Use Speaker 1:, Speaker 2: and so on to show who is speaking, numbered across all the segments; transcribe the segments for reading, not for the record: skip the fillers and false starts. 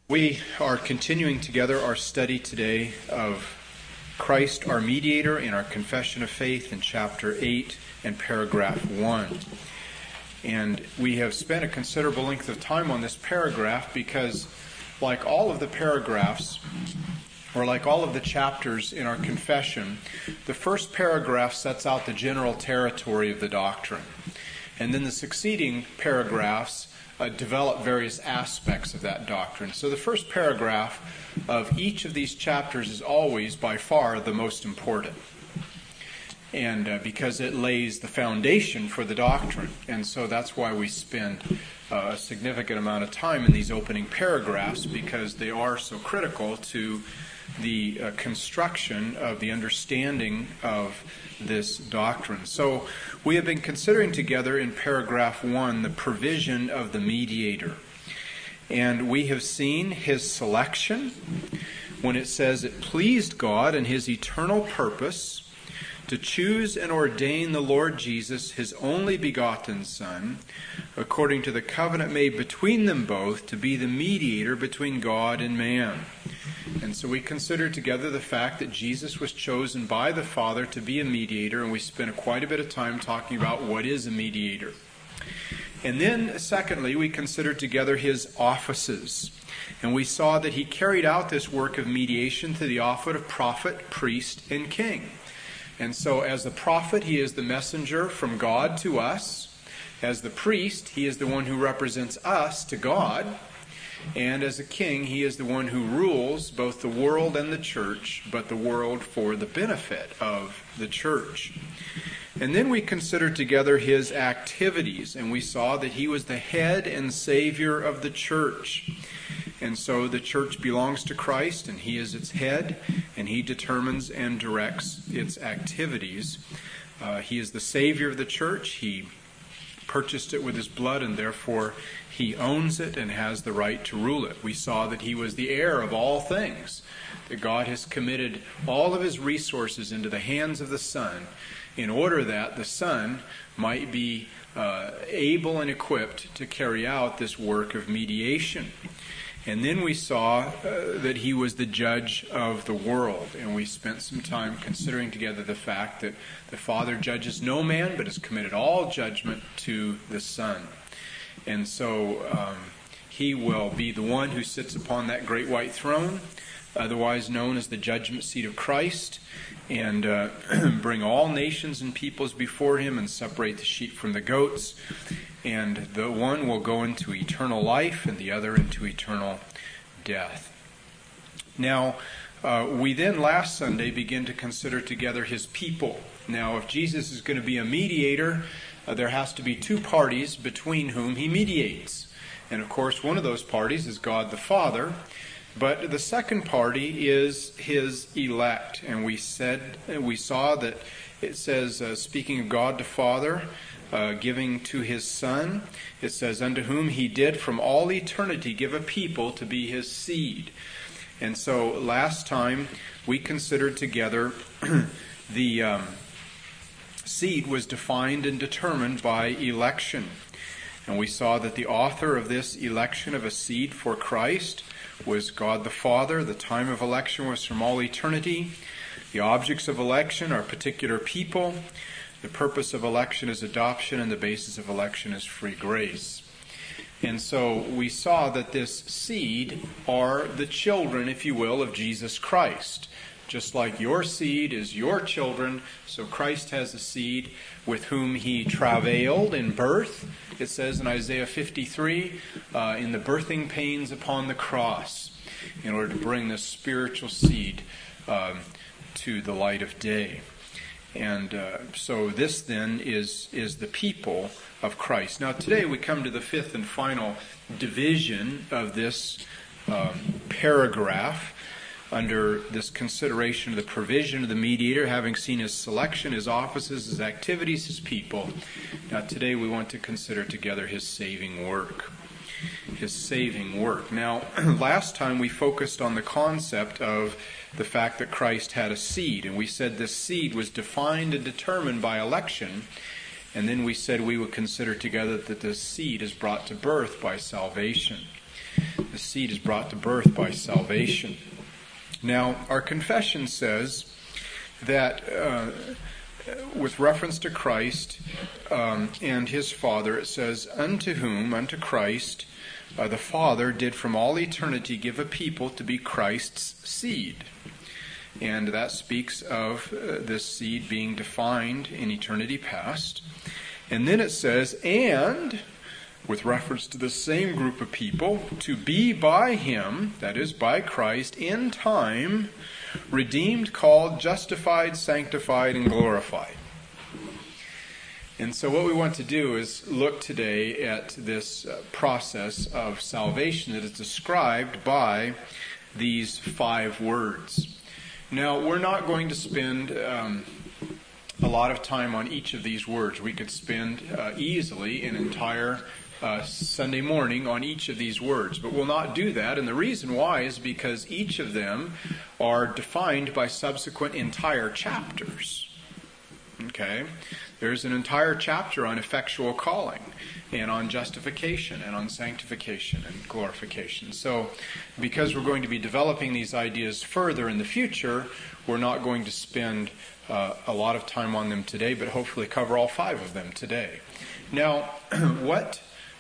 Speaker 1: We are continuing together our study today of Christ, our mediator, in our Confession of Faith in chapter 8 and paragraph 1. And we have spent a considerable length of time on this paragraph because, like all of the paragraphs, or like all of the chapters in our confession, the first paragraph sets out the general territory of the doctrine. And then the succeeding paragraphs develop various aspects of that doctrine. So the first paragraph of each of these chapters is always, by far, the most important. And because it lays the foundation for the doctrine. And so that's why we spend a significant amount of time in these opening paragraphs, because they are so critical to the construction of the understanding of this doctrine. So we have been considering together in paragraph 1 the provision of the mediator. And we have seen his selection when it says it pleased God in his eternal purpose to choose and ordain the Lord Jesus, his only begotten Son, according to the covenant made between them both, to be the mediator between God and man. And so we consider together the fact that Jesus was chosen by the Father to be a mediator, and we spent quite a bit of time talking about what is a mediator. And then, secondly, we considered together his offices. And we saw that he carried out this work of mediation through the office of prophet, priest, and king. And so as the prophet, he is the messenger from God to us. As the priest, he is the one who represents us to God. And as a king, he is the one who rules both the world and the church, but the world for the benefit of the church. And then we considered together his activities, and we saw that he was the head and savior of the church. And so the church belongs to Christ, and he is its head, and he determines and directs its activities. He is the savior of the church. He purchased it with his blood, and therefore he owns it and has the right to rule it. We saw that he was the heir of all things, that God has committed all of his resources into the hands of the Son in order that the Son might be able and equipped to carry out this work of mediation. And then we saw that he was the judge of the world. And we spent some time considering together the fact that the Father judges no man, but has committed all judgment to the Son. And so he will be the one who sits upon that great white throne, otherwise known as the judgment seat of Christ, and bring all nations and peoples before him and separate the sheep from the goats. And the one will go into eternal life and the other into eternal death. Now, we then last Sunday began to consider together his people. Now, if Jesus is going to be a mediator, there has to be two parties between whom he mediates. And of course, one of those parties is God the Father. But the second party is his elect. And we saw that it says, speaking of God the Father, giving to his Son, it says, unto whom he did from all eternity give a people to be his seed. And so last time we considered together the seed was defined and determined by election. And we saw that the author of this election of a seed for Christ was God the Father. The time of election was from all eternity. The objects of election are particular people. The purpose of election is adoption, and the basis of election is free grace. And so we saw that this seed are the children, if you will, of Jesus Christ. Just like your seed is your children, so Christ has a seed with whom he travailed in birth. It says in Isaiah 53, in the birthing pains upon the cross, in order to bring this spiritual seed to the light of day. And so this then is the people of Christ. Now today we come to the fifth and final division of this paragraph under this consideration of the provision of the mediator, having seen his selection, his offices, his activities, his people. Now today we want to consider together his saving work. His saving work. Now last time we focused on the concept of the fact that Christ had a seed, and we said this seed was defined and determined by election, and then we said we would consider together that this seed is brought to birth by salvation. The seed is brought to birth by salvation. Now, our confession says that with reference to Christ and his Father, it says, unto whom, unto Christ, the Father did from all eternity give a people to be Christ's seed. And that speaks of this seed being defined in eternity past. And then it says, and, with reference to the same group of people, to be by him, that is, by Christ, in time, redeemed, called, justified, sanctified, and glorified. And so what we want to do is look today at this process of salvation that is described by these 5 words. Now, we're not going to spend a lot of time on each of these words. We could spend easily an entire Sunday morning on each of these words, but we'll not do that. And the reason why is because each of them are defined by subsequent entire chapters. Okay? There's an entire chapter on effectual calling and on justification and on sanctification and glorification. So because we're going to be developing these ideas further in the future, we're not going to spend a lot of time on them today, but hopefully cover all 5 of them today. Now, what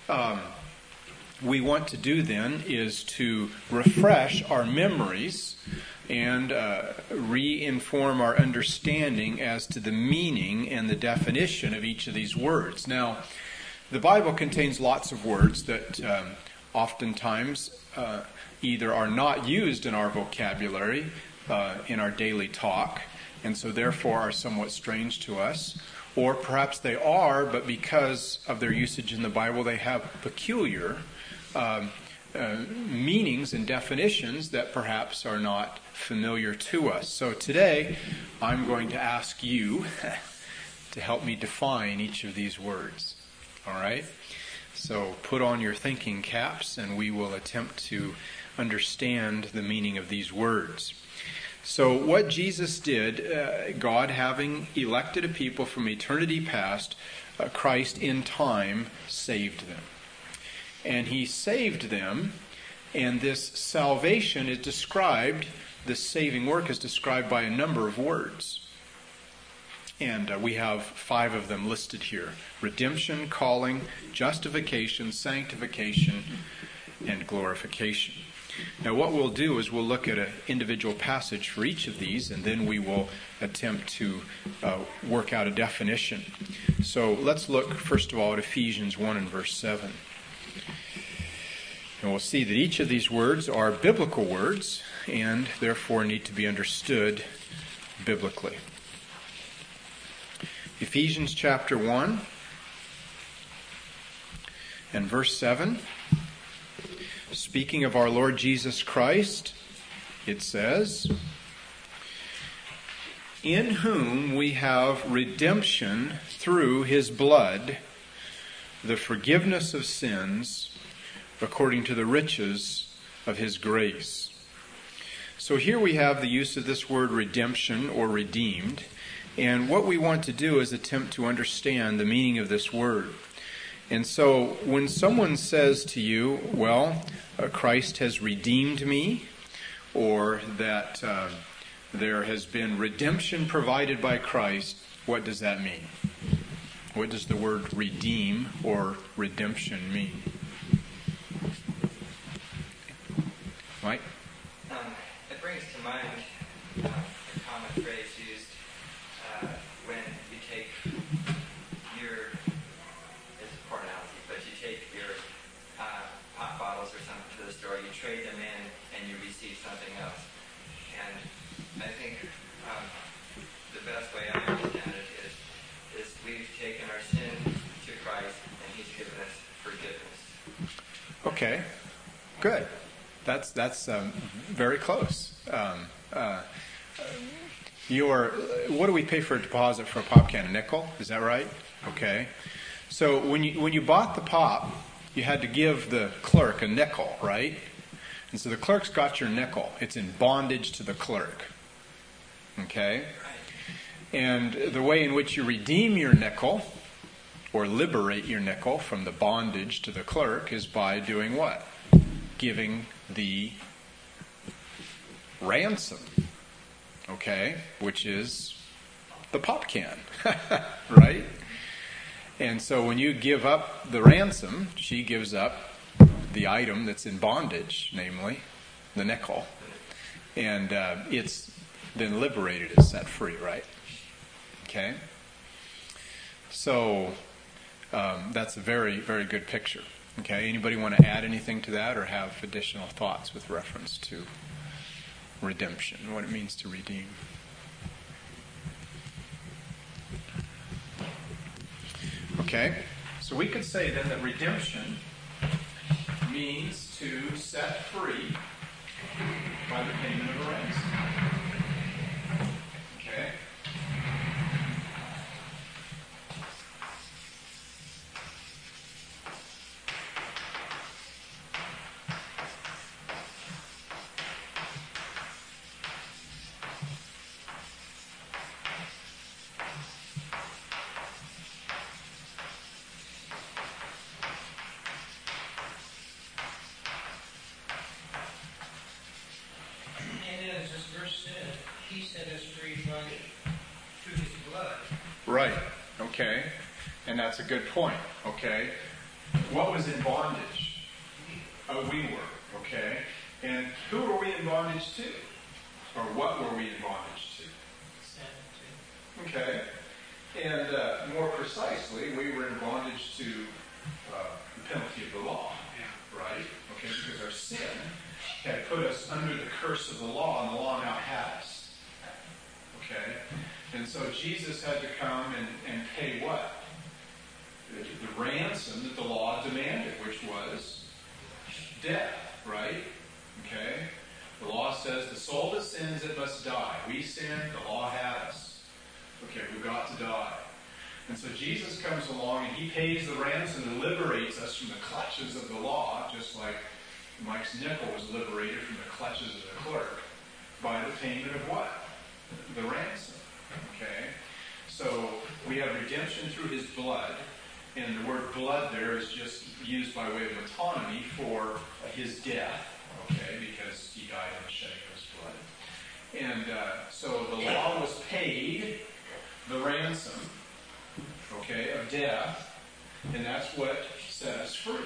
Speaker 1: we want to do then is to refresh our memories and re-inform our understanding as to the meaning and the definition of each of these words. Now, the Bible contains lots of words that oftentimes either are not used in our vocabulary, in our daily talk, and so therefore are somewhat strange to us, or perhaps they are, but because of their usage in the Bible, they have peculiar meanings and definitions that perhaps are not familiar to us. So today, I'm going to ask you to help me define each of these words. All right? So put on your thinking caps, and we will attempt to understand the meaning of these words. So what Jesus did, God having elected a people from eternity past, Christ in time saved them. And he saved them, and this salvation is described, this saving work is described by a number of words. And we have 5 of them listed here. Redemption, calling, justification, sanctification, and glorification. Now what we'll do is we'll look at an individual passage for each of these, and then we will attempt to work out a definition. So let's look first of all at Ephesians 1 and verse 7. And we'll see that each of these words are biblical words and therefore need to be understood biblically. Ephesians chapter 1 and verse 7. Speaking of our Lord Jesus Christ, it says, in whom we have redemption through his blood, the forgiveness of sins, according to the riches of his grace. So here we have the use of this word redemption or redeemed. And what we want to do is attempt to understand the meaning of this word. And so when someone says to you, well, Christ has redeemed me, or that there has been redemption provided by Christ, what does that mean? What does the word redeem or redemption mean? Mike?
Speaker 2: It brings to mind a common phrase used when you take your, it's a poor analogy, but you take your pop bottles or something to the store, you trade them in, and you receive something else. And I think the best way I understand it is we've taken our sin to Christ, and he's given us forgiveness.
Speaker 1: Okay, good. That's very close. What do we pay for a deposit for a pop can? A nickel? Is that right? Okay. So when you bought the pop, you had to give the clerk a nickel, right? And so the clerk's got your nickel. It's in bondage to the clerk. Okay? And the way in which you redeem your nickel, or liberate your nickel from the bondage to the clerk, is by doing what? giving the ransom, okay, which is the pop can, right? And so when you give up the ransom, she gives up the item that's in bondage, namely the nickel, and it's then liberated, it's set free, right? Okay? So that's a very, very good picture. Okay, anybody want to add anything to that or have additional thoughts with reference to redemption, what it means to redeem? Okay, so we could say then that redemption means to set free by the payment of a ransom. Okay? Right, okay, and that's a good point, okay. What was in bondage? We were, okay, and who were we in bondage to? Or what were we in bondage to? Okay, and more precisely, we were in bondage to the penalty of the law, right, okay, because our sin had put us under the curse of the law, and the law now had us, okay. And so Jesus had to come and pay what? The ransom that the law demanded, which was death, right? Okay? The law says the soul that sins, it must die. We sinned, the law had us. Okay, we've got to die. And so Jesus comes along and he pays the ransom and liberates us from the clutches of the law, just like Mike's nickel was liberated from the clutches of the clerk by the payment of what? The ransom. Okay, so we have redemption through his blood, and the word blood there is just used by way of metonymy for his death, okay, because he died in the shedding of his blood. And so the law was paid, the ransom, okay, of death, and that's what set us free.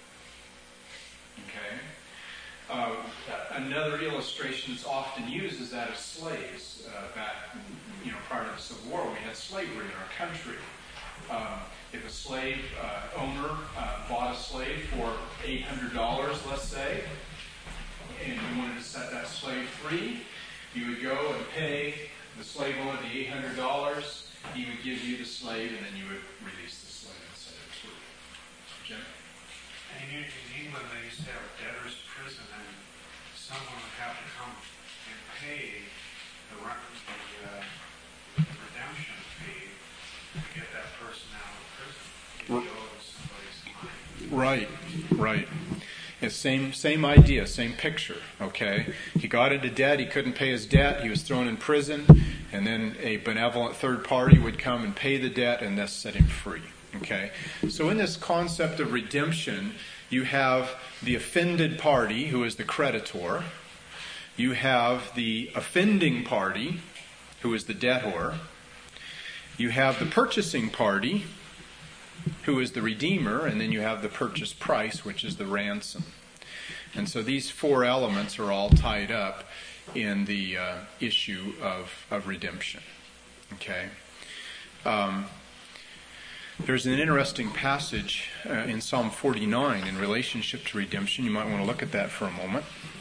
Speaker 1: Okay. Another illustration that's often used is that of slaves. Back, prior to the Civil War, we had slavery in our country. If a slave owner bought a slave for $800, let's say, and you wanted to set that slave free, you would go and pay the slave owner the $800. He would give you the slave, and then you would release the slave and set it free. Jim?
Speaker 3: And in England, they used to have a debtor's prison, and someone would have to come and pay the redemption fee to get that person out of prison. If you owed somebody's money.
Speaker 1: Right. It's same idea, same picture, okay? He got into debt, he couldn't pay his debt, he was thrown in prison, and then a benevolent third party would come and pay the debt and thus set him free, okay? So in this concept of redemption, you have the offended party, who is the creditor. You have the offending party, who is the debtor. You have the purchasing party, who is the redeemer, and then you have the purchase price, which is the ransom. And so these four elements are all tied up in the issue of redemption. Okay. There's an interesting passage in Psalm 49 in relationship to redemption. You might want to look at that for a moment.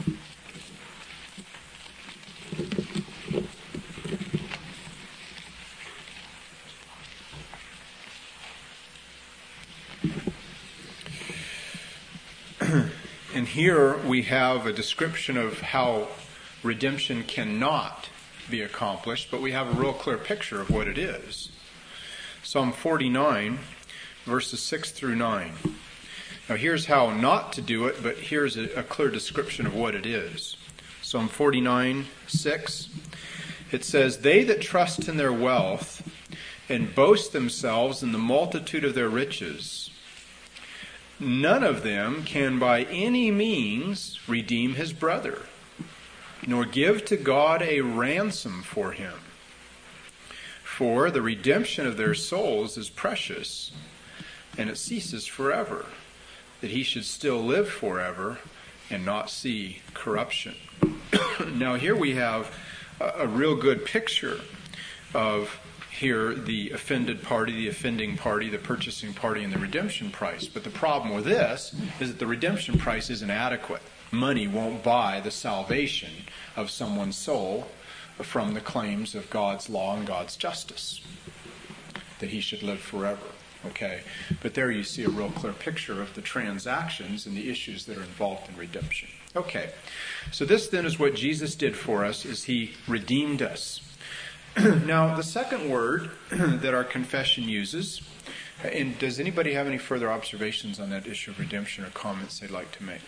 Speaker 1: And here we have a description of how redemption cannot be accomplished, but we have a real clear picture of what it is. Psalm 49, verses 6 through 9. Now here's how not to do it, but here's a clear description of what it is. Psalm 49, 6. It says, "They that trust in their wealth and boast themselves in the multitude of their riches, none of them can by any means redeem his brother, nor give to God a ransom for him. For the redemption of their souls is precious, and it ceases forever, that he should still live forever and not see corruption. Now here we have a real good picture of here the offended party, the offending party, the purchasing party, and the redemption price. But the problem with this is that the redemption price isn't adequate. Money won't buy the salvation of someone's soul from the claims of God's law and God's justice, that he should live forever. Okay, but there you see a real clear picture of the transactions and the issues that are involved in redemption. Okay, so this then is what Jesus did for us, is he redeemed us. Now, the second word that our confession uses, and does anybody have any further observations on that issue of redemption or comments they'd like to make?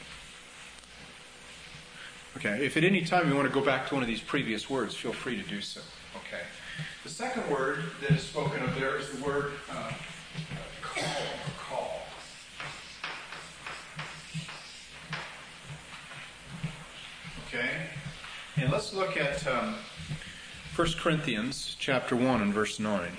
Speaker 1: Okay, if at any time you want to go back to one of these previous words, feel free to do so. Okay, the second word that is spoken of there is the word call. Okay, and let's look at 1 Corinthians chapter 1 and verse 9.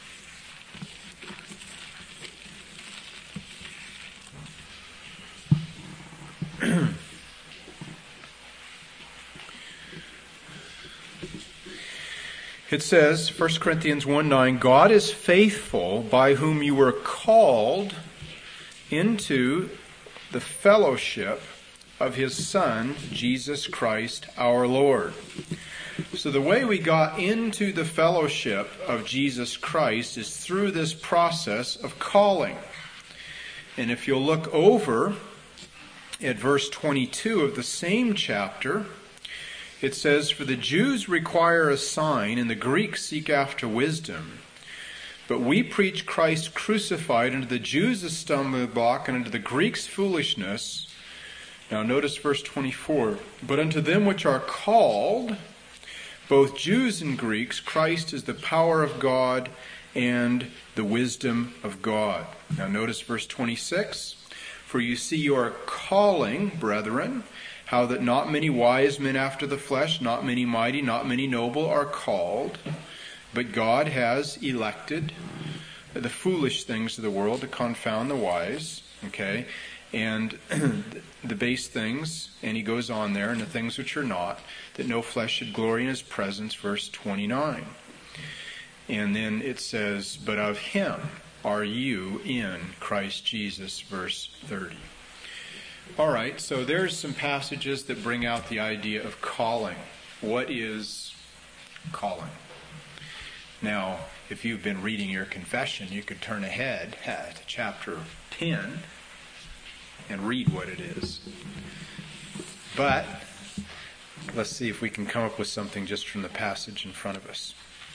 Speaker 1: It says, 1 Corinthians 1:9, God is faithful, by whom you were called into the fellowship of his Son, Jesus Christ our Lord. So the way we got into the fellowship of Jesus Christ is through this process of calling. And if you'll look over at verse 22 of the same chapter, it says, for the Jews require a sign, and the Greeks seek after wisdom. But we preach Christ crucified, unto the Jews a stumbling block, and unto the Greeks foolishness. Now notice verse 24. But unto them which are called, both Jews and Greeks, Christ is the power of God and the wisdom of God. Now notice verse 26. For you see your calling, brethren, how that not many wise men after the flesh, not many mighty, not many noble are called, but God has elected the foolish things of the world to confound the wise, okay, and the base things, and he goes on there, and the things which are not, that no flesh should glory in his presence, verse 29. And then it says, but of him are you in Christ Jesus, verse 30. All right, so there's some passages that bring out the idea of calling. What is calling? Now, if you've been reading your confession, you could turn ahead to chapter 10 and read what it is. But let's see if we can come up with something just from the passage in front of us.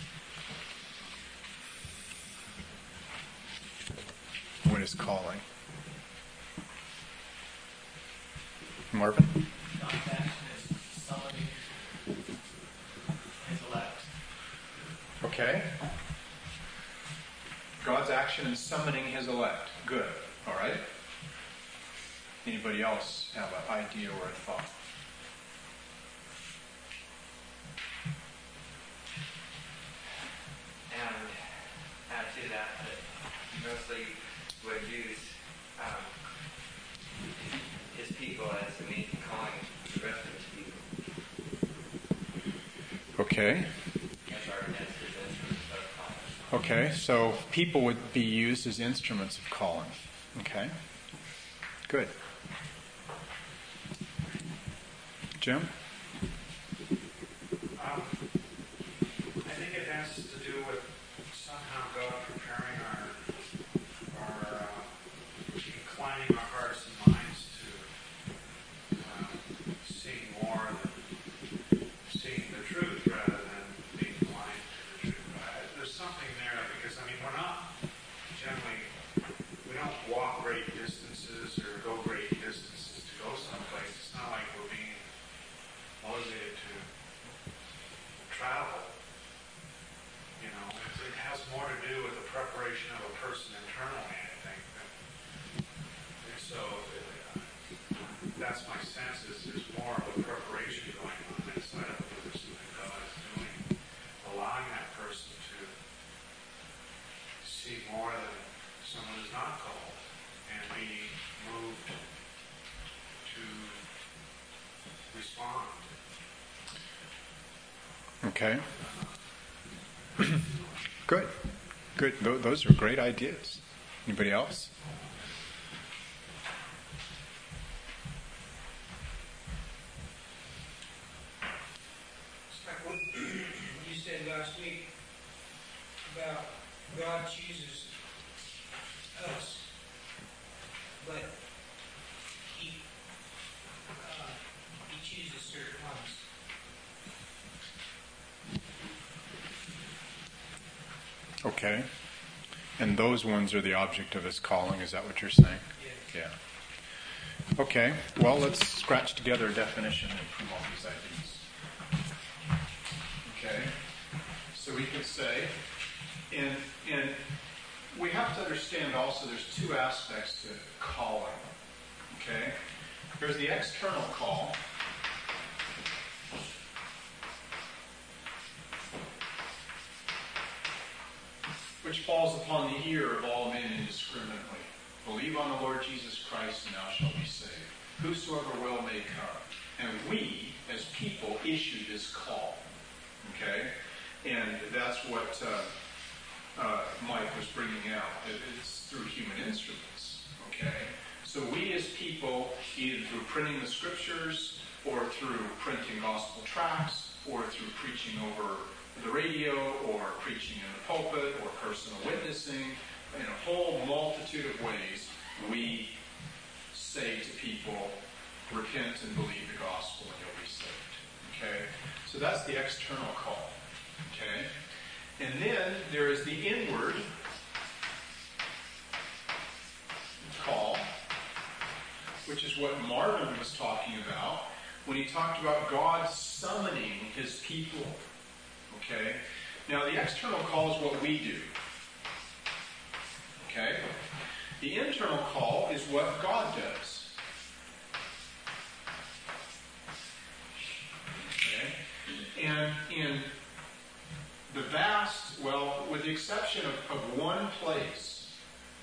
Speaker 1: What is calling? Marvin?
Speaker 4: God's action is summoning his elect.
Speaker 1: Okay. God's action in summoning his elect. Good. All right. Anybody else have an idea or a thought?
Speaker 2: And add to that mostly would use his people as a means of calling the rest of his people.
Speaker 1: Okay.
Speaker 2: As his instruments of calling.
Speaker 1: Okay, so people would be used as instruments of calling. Okay. Good. Jim?
Speaker 3: I think it has to do with somehow God preparing our inclining our hearts and minds to seeing more than seeing the truth rather than being blind to the truth. There's something there because, I mean, we're not generally, we don't walk great distances or go great distances to go someplace. It's not like we're being motivated to travel. You know, it has more to do with the preparation of a person internally, I think. And so respond.
Speaker 1: Okay. Good. Good. Those are great ideas. Anybody else?
Speaker 5: It's like what you said last week about God chooses us, but He chooses certain ones.
Speaker 1: Okay. And those ones are the object of His calling. Is that what you're saying?
Speaker 5: Yeah.
Speaker 1: Yeah. Okay. Well, let's scratch together a definition from all these ideas. Okay. So we could say, and we have to understand also there's two aspects to calling. Okay. There's the external call. Which falls upon the ear of all men indiscriminately. Believe on the Lord Jesus Christ, and thou shalt be saved. Whosoever will may come. And we, as people, issue this call. Okay? And that's what Mike was bringing out. It's through human instruments. Okay? So we as people, either through printing the scriptures, or through printing gospel tracts, or through preaching over the radio, or preaching in the pulpit, or personal witnessing, in a whole multitude of ways, we say to people, repent and believe the gospel and you'll be saved. Okay? So that's the external call. Okay? And then there is the inward call, which is what Marvin was talking about when he talked about God summoning His people. Okay? Now, the external call is what we do. Okay? The internal call is what God does. Okay? And in the vast, well, with the exception of one place,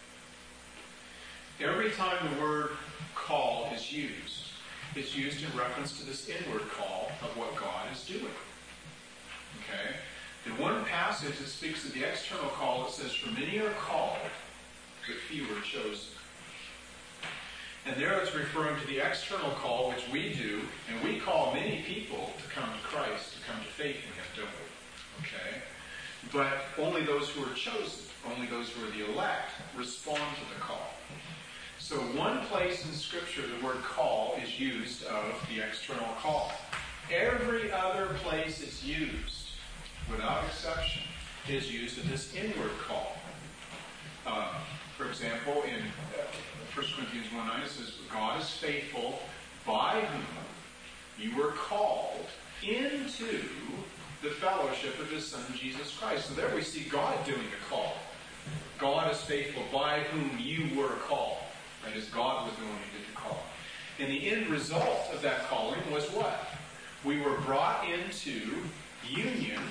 Speaker 1: every time the word call is used, it's used in reference to this inward call of what God is doing. Okay? In one passage that speaks of the external call, it says, for many are called, but few are chosen. And there it's referring to the external call, which we do, and we call many people to come to Christ, to come to faith in Him, don't we? Okay? But only those who are chosen, only those who are the elect, respond to the call. So one place in Scripture the word call is used of the external call. Every other place it's used, without exception, is used of this inward call. For example, in 1 Corinthians 1:9 it says, God is faithful, by whom you were called into the fellowship of His Son, Jesus Christ. So there we see God doing the call. God is faithful, by whom you were called. That is, God was the one who did the call. And the end result of that calling was what? We were brought into union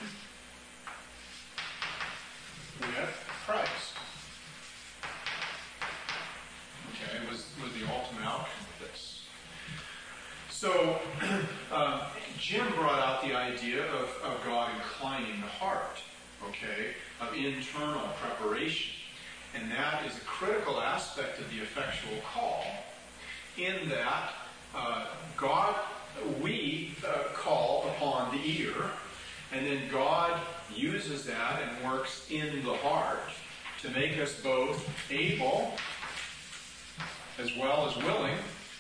Speaker 1: with Christ. Okay, was the ultimate outcome of this. So, Jim brought out the idea of God inclining the heart, okay, of internal preparation. And that is a critical aspect of the effectual call, in that we call upon the ear, and then God uses that and works in the heart to make us both able as well as willing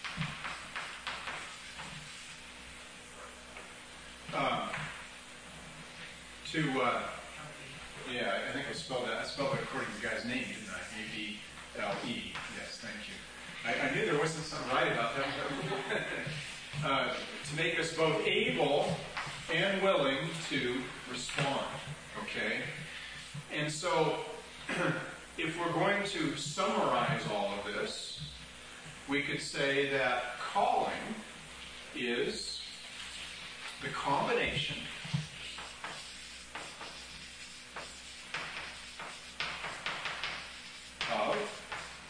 Speaker 1: I think I spelled it according to the guy's name, didn't I? A-B-L-E. Yes, thank you. I knew there wasn't something right about that. To make us both able and willing to respond. Okay? And so, if we're going to summarize all of this, we could say that calling is the combination of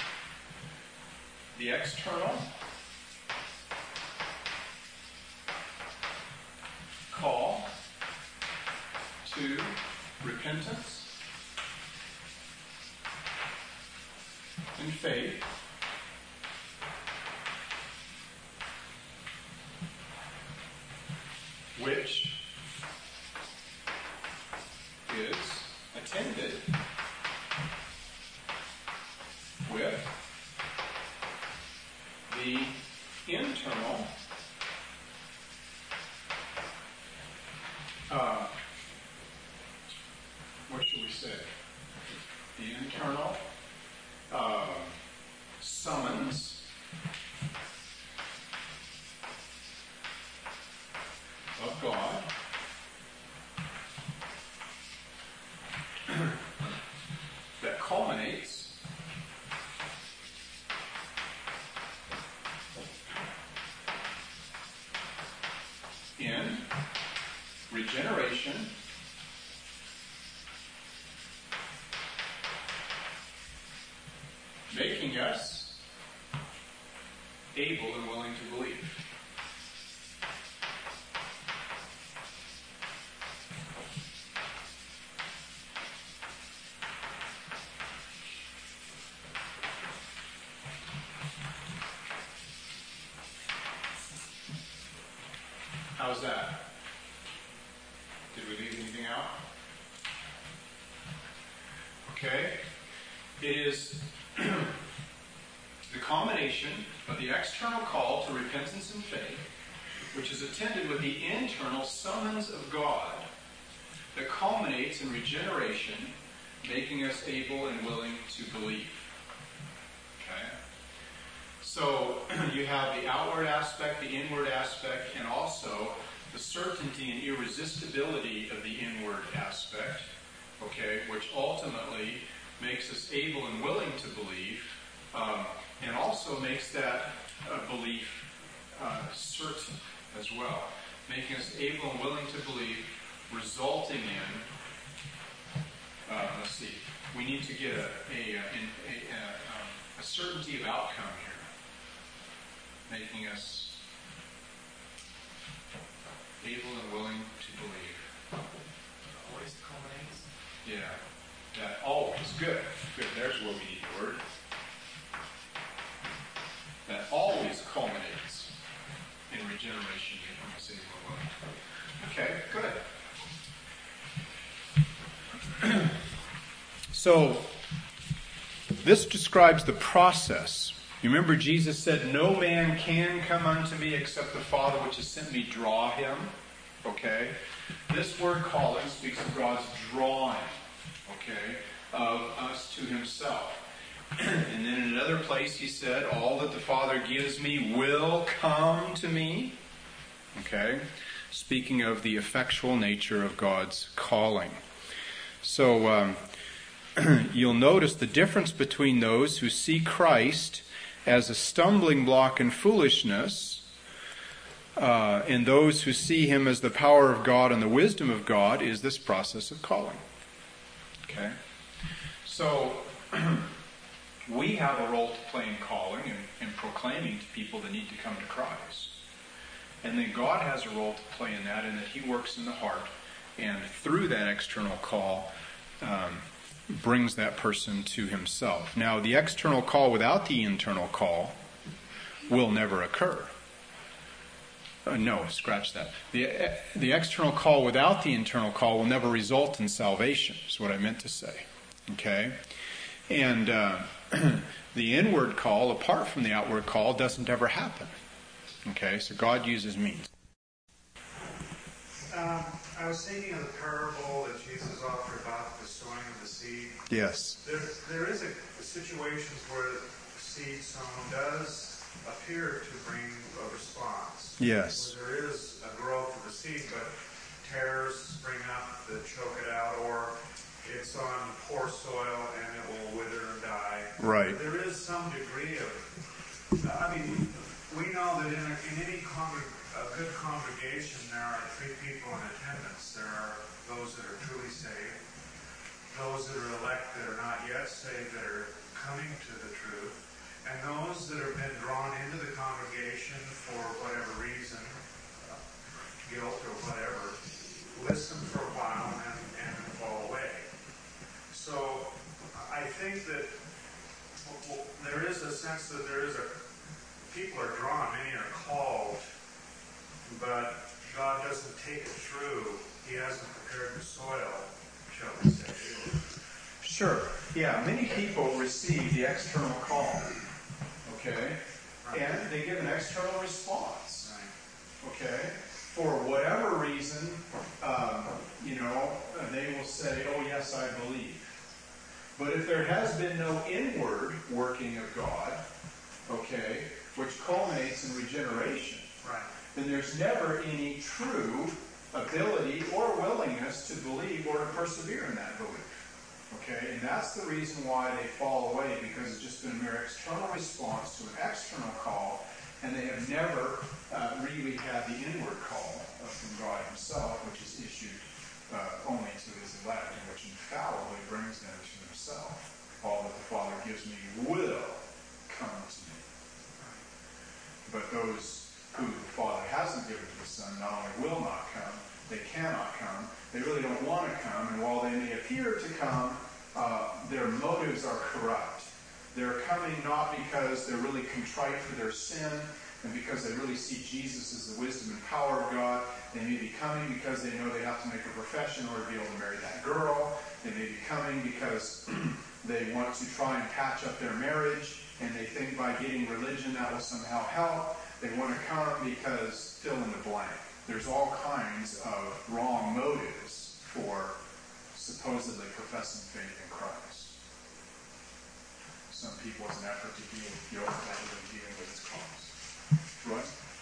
Speaker 1: the external to repentance and faith, which is attended with the internal what should we say? The internal summons of God that culminates in regeneration making us able and willing to believe. How's that? Did we leave anything out? Okay. It is the combination of the external call to repentance and faith, which is attended with the internal summons of God that culminates in regeneration, making us able and willing to believe. Okay? So you have the outward aspect, the inward aspect, and also the certainty and irresistibility of the inward aspect, okay, which ultimately makes us able and willing to believe, and also makes that belief certain as well, making us able and willing to believe, resulting in, let's see, we need to get a certainty of outcome here, making us able and willing to believe.
Speaker 4: Always culminates.
Speaker 1: Yeah, that always. Good. There's where we need the word. That always culminates in regeneration, making us able and willing. Okay, good. So, this describes the process. You remember Jesus said, "No man can come unto me except the Father which has sent me draw him." Okay? This word calling speaks of God's drawing, okay, of us to himself. And then in another place he said, "All that the Father gives me will come to me." Okay? Speaking of the effectual nature of God's calling. So, you'll notice the difference between those who see Christ as a stumbling block and foolishness, and those who see him as the power of God and the wisdom of God is this process of calling. Okay? So, we have a role to play in calling and proclaiming to people that need to come to Christ. And then God has a role to play in that he works in the heart, and through that external call, brings that person to himself. Now, the external call without the internal call will never occur. No, scratch that. The external call without the internal call will never result in salvation, is what I meant to say. Okay? And the inward call, apart from the outward call, doesn't ever happen. Okay? So God uses means.
Speaker 3: I was thinking of the parable that Jesus offered about the sowing of the seed.
Speaker 1: Yes.
Speaker 3: There is situations where the seed sown does appear to bring a response.
Speaker 1: Yes.
Speaker 3: Where there is a growth of the seed, but tares spring up that choke it out, or it's on poor soil and it will wither and die.
Speaker 1: Right.
Speaker 3: There is some degree of, we know that in any good congregation there are three people in attendance. There are those that are truly saved, those that are elect that are not yet saved that are coming to the truth, and those that have been drawn into the congregation for whatever reason, guilt or whatever, listen for a while and think that there is a sense that people are drawn, many are called, but God doesn't take it through. He hasn't prepared the soil, shall we say.
Speaker 1: Sure. Yeah, many people receive the external call, okay?
Speaker 3: Right.
Speaker 1: And they give an external response,
Speaker 3: Right.
Speaker 1: okay? For whatever reason, they will say, oh, yes, I believe. But if there has been no inward working of God, okay, which culminates in regeneration,
Speaker 3: Right.
Speaker 1: then there's never any true ability or willingness to believe or to persevere in that belief. Okay, and that's the reason why they fall away, because it's just been a mere external response to an external call, and they have never really had the inward call from God Himself, which is issued only to His elect, and which infallibly brings them to Himself. All that the Father gives me will come to me. But those who the Father hasn't given to the Son not only will not come, they cannot come. They really don't want to come, and while they may appear to come, their motives are corrupt. They're coming not because they're really contrite for their sin, and because they really see Jesus as the wisdom and power of God. They may be coming because they know they have to make a profession in order to be able to marry that girl. They may be coming because they want to try and patch up their marriage, and they think by getting religion that will somehow help. They want to come because fill in the blank. There's all kinds of wrong motives for supposedly professing faith in Christ. Some people, as an effort to deal with guilt rather than dealing with its cause. Roy?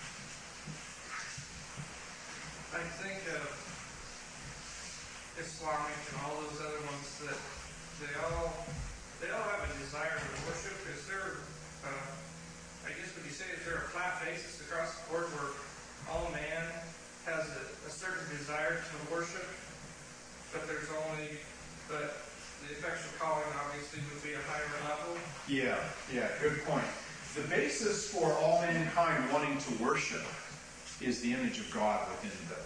Speaker 4: I think of Islamic and all those other ones that they all have a desire to worship. Is there, I guess would you say, is there a flat basis across the board where all man has a certain desire to worship, but the effectual calling obviously would be a higher level? Yeah, good point. The basis for all mankind wanting to worship is the image of God within them.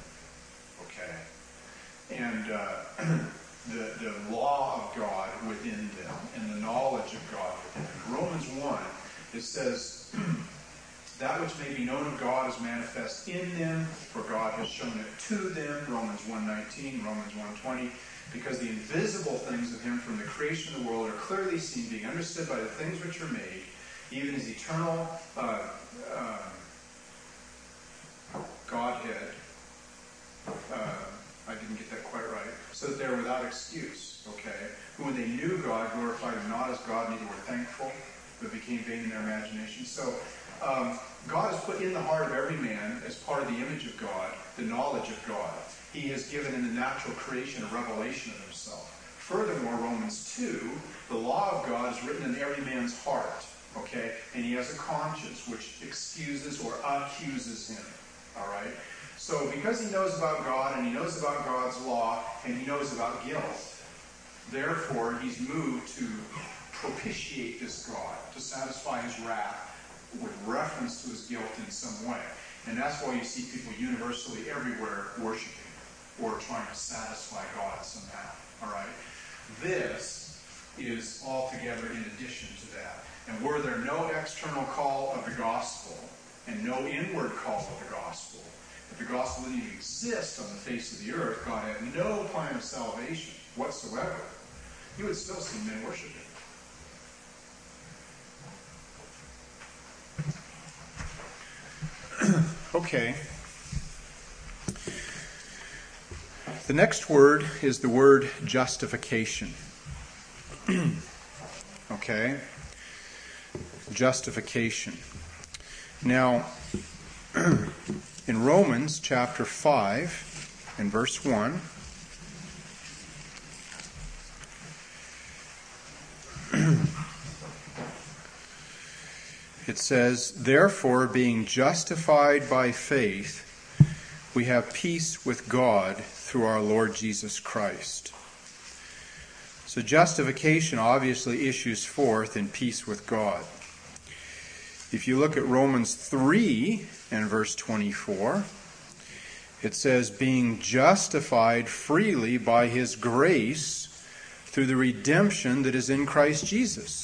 Speaker 4: Okay? And the law of God within them and the knowledge of God within them. Romans 1, it says, that which may be known of God is manifest in them, for God has shown it to them, Romans 1:19, Romans 1:20, because the invisible things of Him from the creation of the world are clearly seen, being understood by the things which are made, even His eternal Godhead, I didn't get that quite right, so that they are without excuse, okay? Who when they knew God, glorified Him not as God, neither were thankful, but became vain in their imagination. So, God has put in the heart of every man, as part of the image of God, the knowledge of God. He has given in the natural creation a revelation of Himself. Furthermore, Romans 2, the law of God is written in every man's heart, okay? And he has a conscience which excuses or accuses him, all right? So because he knows about God, and he knows about God's law, and he knows about guilt, therefore he's moved to propitiate this God, to satisfy His wrath with reference to His guilt in some way. And that's why you see people universally everywhere worshiping or trying to satisfy God somehow. All right? This is altogether in addition to that. And were there no external call of the gospel and no inward call of the gospel, if the gospel didn't even exist on the face of the earth, God had no plan of salvation whatsoever, you would still see men worshiping. Okay. The next word is the word justification. Okay? Justification. Now, in Romans chapter 5 and verse 1, it says, therefore, being justified by faith, we have peace with God through our Lord Jesus Christ. So justification obviously issues forth in peace with God. If you look at Romans 3 and verse 24, it says, being justified freely by His grace
Speaker 1: through the redemption that is in Christ Jesus.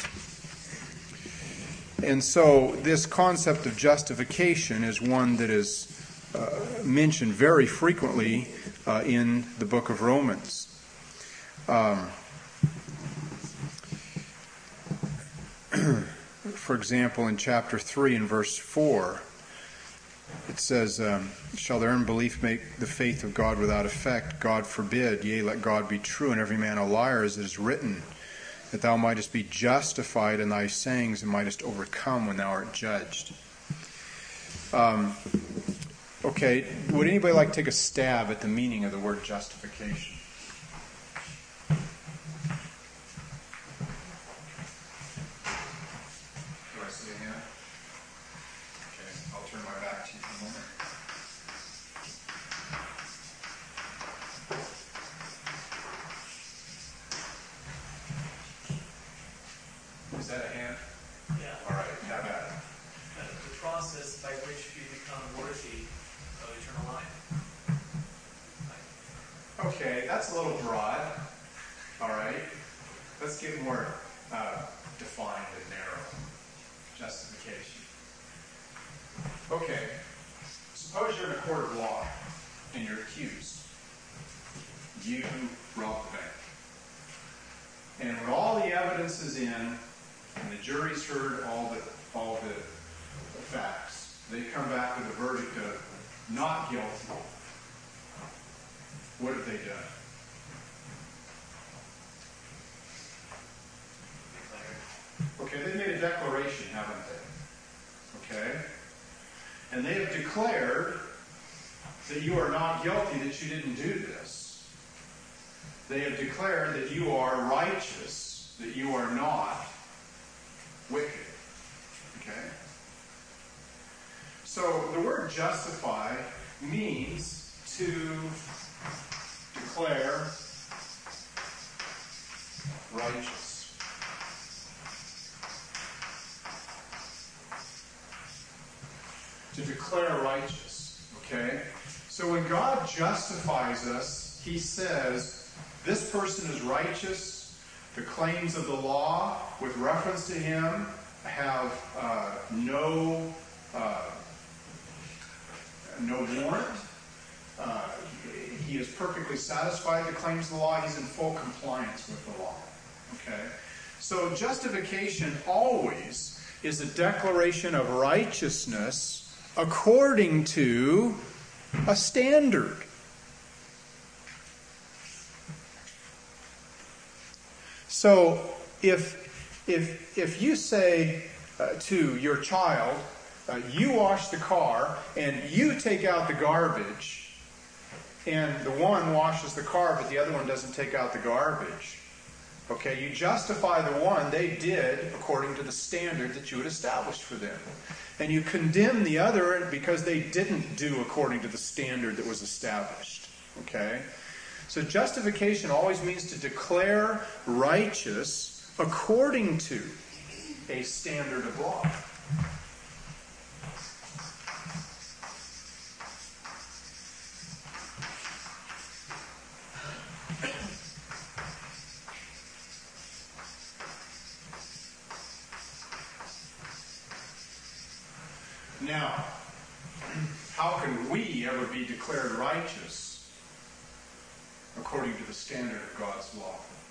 Speaker 1: And so this concept of justification is one that is mentioned very frequently in the book of Romans. For example, in chapter 3 and verse 4, it says, shall their unbelief make the faith of God without effect? God forbid. Yea, let God be true, and every man a liar, as it is written, that thou mightest be justified in thy sayings, and mightest overcome when thou art judged. Okay, would anybody like to take a stab at the meaning of the word justification? Do I see a hand? Okay, I'll turn my back to you for a moment. Is that a hand?
Speaker 6: Yeah.
Speaker 1: All right, have at it.
Speaker 6: The process by which you become worthy of eternal life.
Speaker 4: Okay, that's a little broad. All right. Let's get more defined and narrow. Justification. Okay. Suppose you're in a court of law and you're accused. You robbed the bank. And when all the evidence is in and the jury's heard all the facts, they come back with a verdict of not guilty. What have they done? Okay, they made a declaration, haven't they? Okay? And they have declared that you are not guilty, that you didn't do this. They have declared that you are righteous, that you are not wicked. Okay? So the word justify means to declare righteous. To declare righteous. Okay? So when God justifies us, He says, this person is righteous. The claims of the law with reference to him have no warrant. He is perfectly satisfied with the claims of the law. He's in full compliance with the law. Okay? So justification always is a declaration of righteousness according to a standard. So if you say to your child, you wash the car and you take out the garbage, and the one washes the car but the other one doesn't take out the garbage, okay, you justify the one they did according to the standard that you had established for them. And you condemn the other because they didn't do according to the standard that was established. Okay? So justification always means to declare righteous according to a standard of law. Now, how can we ever be declared righteous according to the standard of God's law?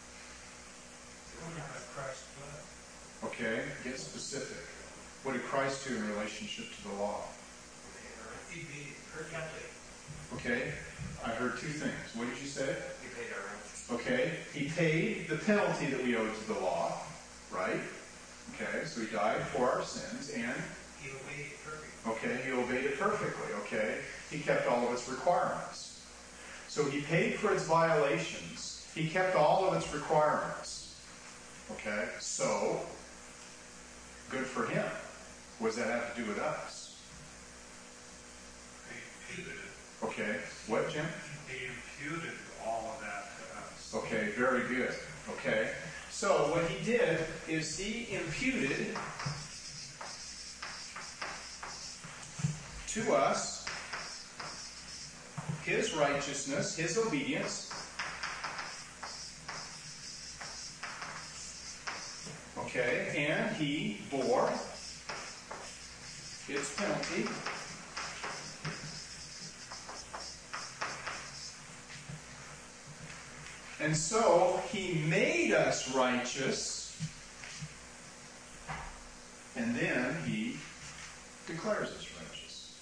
Speaker 5: Christ's blood.
Speaker 4: Okay, get specific. What did Christ do in relationship to the law?
Speaker 5: He be perfectly.
Speaker 4: Okay, I heard two things. What did you say?
Speaker 2: He paid our rent.
Speaker 4: Okay, he paid the penalty that we owed to the law, right? Okay, so he died for our sins, and
Speaker 5: He obeyed it perfectly.
Speaker 4: okay, he obeyed it perfectly, okay? He kept all of its requirements. So he paid for its violations. He kept all of its requirements. Okay? So, good for him. What does that have to do with us?
Speaker 3: He imputed it.
Speaker 4: Okay. What, Jim?
Speaker 3: He imputed all of that to us.
Speaker 4: Okay, very good. Okay. So what he did is he imputed to us his righteousness, his obedience, Okay, and he bore its penalty. And so he made us righteous, and then he declares us righteous.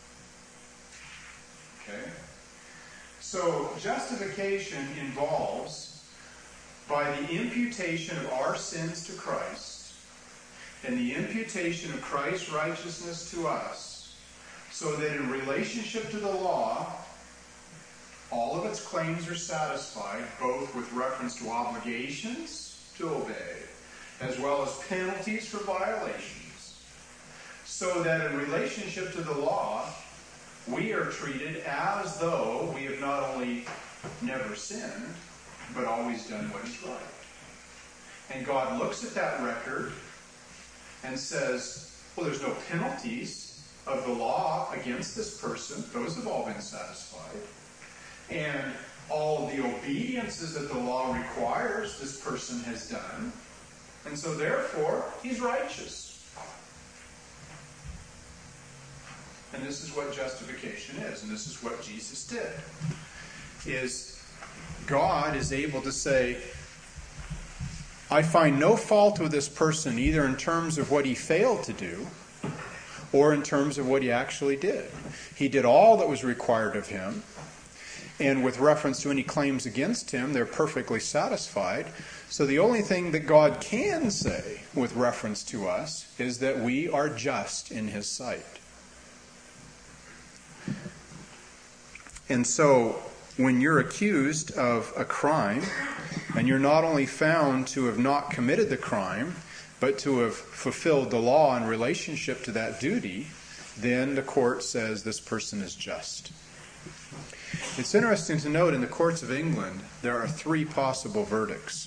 Speaker 4: Okay? So justification involves, by the imputation of our sins to Christ, and the imputation of Christ's righteousness to us, so that in relationship to the law, all of its claims are satisfied, both with reference to obligations to obey, as well as penalties for violations. So that in relationship to the law, we are treated as though we have not only never sinned, but always done what is right. And God looks at that record and says, well, there's no penalties of the law against this person. Those have all been satisfied. And all of the obediences that the law requires, this person has done. And so therefore, he's righteous. And this is what justification is, and this is what Jesus did. Is God is able to say, I find no fault with this person, either in terms of what he failed to do, or in terms of what he actually did. He did all that was required of him. And with reference to any claims against him, they're perfectly satisfied. So the only thing that God can say with reference to us is that we are just in his sight. And so when you're accused of a crime, and you're not only found to have not committed the crime, but to have fulfilled the law in relationship to that duty, then the court says this person is just. It's interesting to note in the courts of England, there are 3 possible verdicts.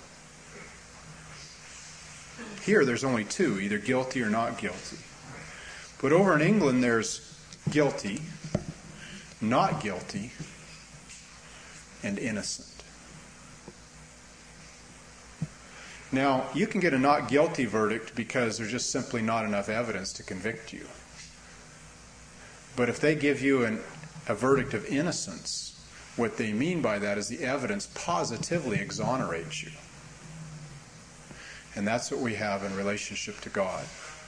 Speaker 4: Here, there's only 2, either guilty or not guilty. But over in England, there's guilty, not guilty, and innocent. Now, you can get a not guilty verdict because there's just simply not enough evidence to convict you. But if they give you a verdict of innocence, what they mean by that is the evidence positively exonerates you. And that's what we have in relationship to God.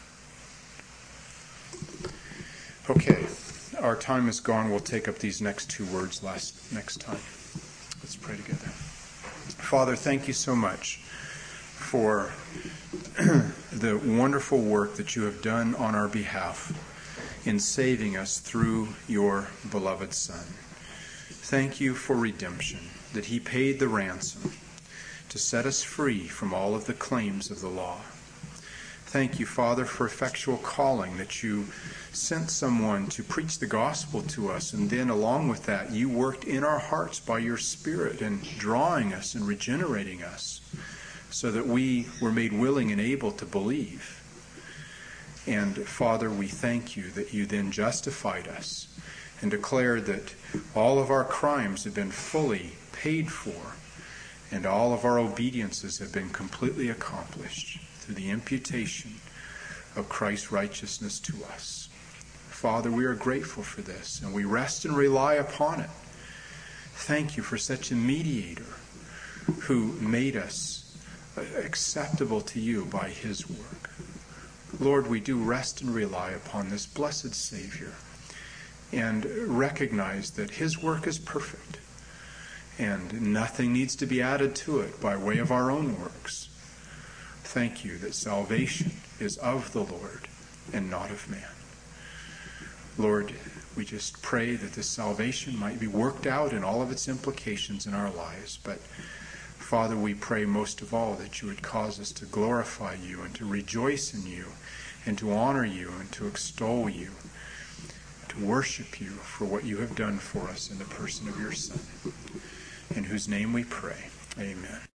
Speaker 4: Okay, our time is gone. We'll take up these next 2 words next time. Let's pray together. Father, thank you so much for the wonderful work that you have done on our behalf in saving us through your beloved Son. Thank you for redemption, that he paid the ransom to set us free from all of the claims of the law. Thank you, Father, for effectual calling, that you sent someone to preach the gospel to us, and then along with that, you worked in our hearts by your Spirit and drawing us and regenerating us so that we were made willing and able to believe. And Father, we thank you that you then justified us and declared that all of our crimes have been fully paid for and all of our obediences have been completely accomplished through the imputation of Christ's righteousness to us. Father, we are grateful for this and we rest and rely upon it. Thank you for such a mediator who made us acceptable to you by his work. Lord, we do rest and rely upon this blessed Savior and recognize that his work is perfect and nothing needs to be added to it by way of our own works. Thank you that salvation is of the Lord and not of man. Lord, we just pray that this salvation might be worked out in all of its implications in our lives. But Father, we pray most of all that you would cause us to glorify you and to rejoice in you and to honor you and to extol you, to worship you for what you have done for us in the person of your Son, in whose name we pray. Amen.